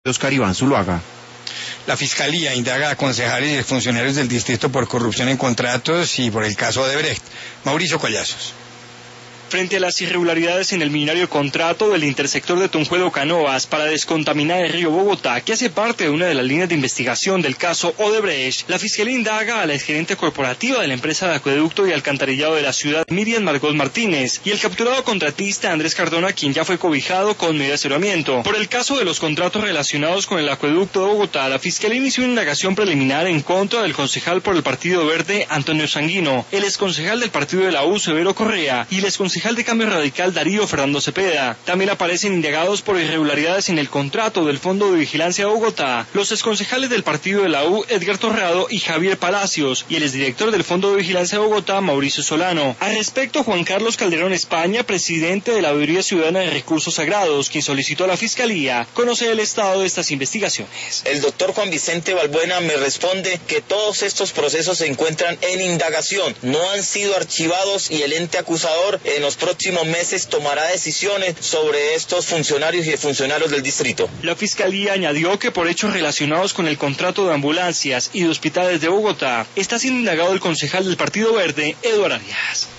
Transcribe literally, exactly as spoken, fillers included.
Oscar Iván Zuluaga. La Fiscalía indaga a concejales y funcionarios del distrito por corrupción en contratos y por el caso Odebrecht. Mauricio Collazos. Frente a las irregularidades en el millonario contrato del intersector de Tunjuelo-Canoas para descontaminar el río Bogotá, que hace parte de una de las líneas de investigación del caso Odebrecht, la Fiscalía indaga a la exgerente corporativa de la empresa de acueducto y alcantarillado de la ciudad, Miriam Margot Martínez, y el capturado contratista Andrés Cardona, quien ya fue cobijado con medida de aseguramiento. Por el caso de los contratos relacionados con el acueducto de Bogotá, la Fiscalía inició una indagación preliminar en contra del concejal por el Partido Verde, Antonio Sanguino, el exconcejal del Partido de la U, Severo Correa, y el exconcejal de Cambio Radical, Darío Fernando Cepeda. También aparecen indagados por irregularidades en el contrato del Fondo de Vigilancia de Bogotá los exconcejales del Partido de la U, Edgar Torrado y Javier Palacios, y el exdirector del Fondo de Vigilancia de Bogotá, Mauricio Solano. Al respecto, Juan Carlos Calderón España, presidente de la Auditoría Ciudadana de Recursos Sagrados, quien solicitó a la Fiscalía conocer el estado de estas investigaciones. El doctor Juan Vicente Balbuena me responde que todos estos procesos se encuentran en indagación, no han sido archivados y el ente acusador en los próximos meses tomará decisiones sobre estos funcionarios y funcionarios del distrito. La Fiscalía añadió que por hechos relacionados con el contrato de ambulancias y de hospitales de Bogotá está siendo indagado el concejal del Partido Verde, Eduardo Arias.